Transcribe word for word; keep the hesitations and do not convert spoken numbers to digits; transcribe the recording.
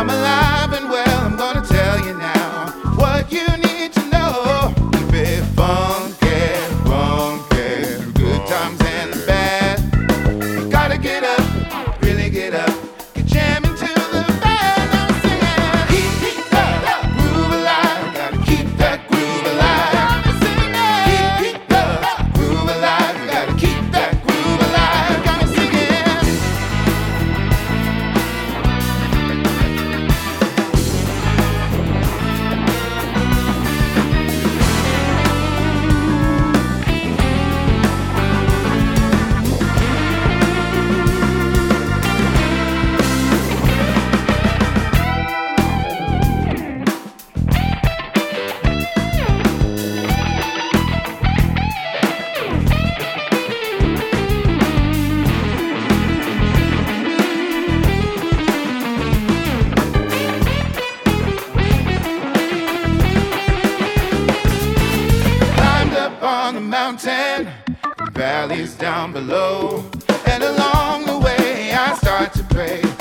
I'm alive and well, I'm gonna tell you now what you need to know. Keep it funky, funky, through good times and the bad. You gotta get up, really get up, get jamming to the band. I'm singing, keep that groove alive, gotta keep that groove alive. I'm singing, keep that groove alive, you gotta keep that groove alive. Got me singing. On the mountain, valleys down below, and along the way I start to pray.